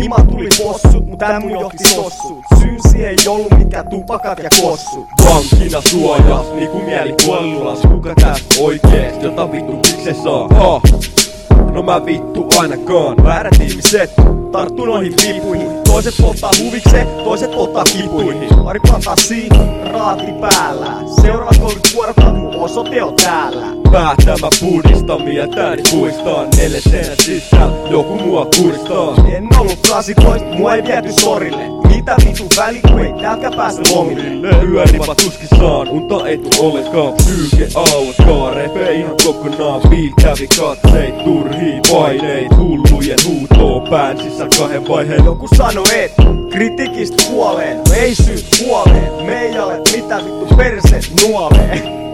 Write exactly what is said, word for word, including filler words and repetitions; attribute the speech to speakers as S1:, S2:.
S1: Rima tuli possut, mut ämmu johti tossut. Syynsi ei ollut mikään tupakat ja kossut.
S2: Vankina suojas, niinku mielipuolilulas. Kuka tästä oikeest, jota vittu mikse saa? Ha! No mä vittu ainakaan. Väärät ihmiset tarttu noihin vipuihin. Toiset polttaa huvikseen, toiset polttaa kipuihin.
S1: Pari fantasi, raati päällä. Seuraavat kolmekymmentä vuorokautta mun osoite on täällä.
S2: Päätä mä puhdistan, mieltäni puistaan. Neljä seinän sisällä, joku mua kuristaa.
S1: En ollut klasikoista, mua ei viety sorille. Mitä vitu väli, kun ei täältä päästä lomille.
S2: Yöripa tuskissaan, unta ei tuu ollenkaan. Psyyke alkaa, repee ihan kokonaan. Viil kävi katseit, turhii paineit. Hullujen huutoo pään sisällä kahden vaiheen.
S1: Joku sano et, kritikistä kuoleen, ei syyt huoleen. Me ei ole mitä vittu perset nuolee.